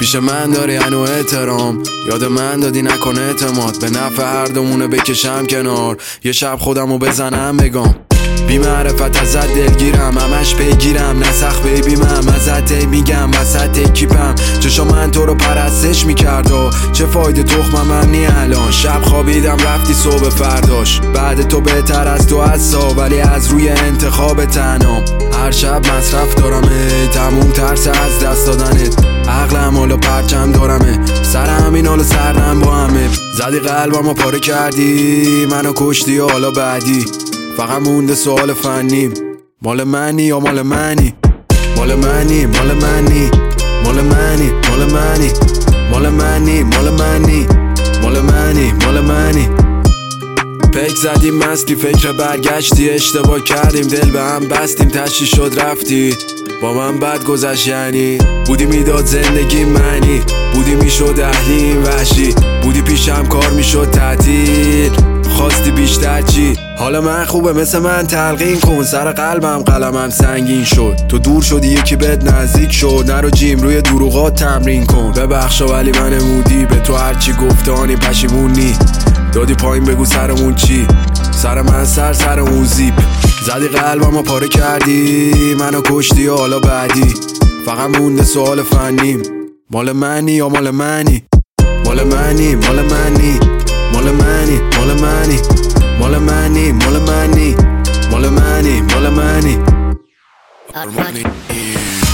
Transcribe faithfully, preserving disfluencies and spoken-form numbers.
پیش من داری هنو احترام، یاد من دادی نکن اعتماد، به نفع هر دومونه بکشم کنار، یه شب خودمو بزنم بگم بی معرفت ازت دلگیرم، همش پیگیرم نسخ بیبی من ازت میگم وسط کیپم، چشا من تو رو پرستش میکرد و چه فایده تخمم هم نی الان، شب خوابیدم رفتی صبح فرداش، بعد تو بهتر از تو هستا ولی از روی انتخاب تنام، هر شب مصرف دارمه تموم ترس از دست دادنت، عقلم حالا پرچم دارمه سر همین حالا سردم با همه، زدی قلبمو پاره کردی منو کشتی و حالا بعدی فقط مونده سوال فنی، مال منی یا مال منی، مال منی مال منی مال منی مال منی مال منی مال منی مال منی مال منی پیک زدیم مستی فکر برگشتی، اشتباه کردیم دل به هم بستیم تشی شد رفتی با من بد گذشت، یعنی بودی میداد زندگی منی، بودی میشد اهلیم وحشی، بودی پیشم کار میشد تعطیل، خواستی بیشتر چی؟ حالا من خوبه مثل من تلقین کن، سر قلبم قلمم سنگین شد، تو دور شدی یکی بهت نزدیک شد، نرو جیم روی دروغات تمرین کن، ببخشا ولی من مودی به تو هرچی گفتانی پشیمونی، دادی پایین بگو سرمون چی؟ سر من سر سر اون زیپ، زدی قلبمو پاره کردی منو کشتی و حالا بعدی فقط مونده سوال فنی، مال منی یا مال منی، مال منی مال منی مال منی مال منی مال منی مال منی مال منی مال منی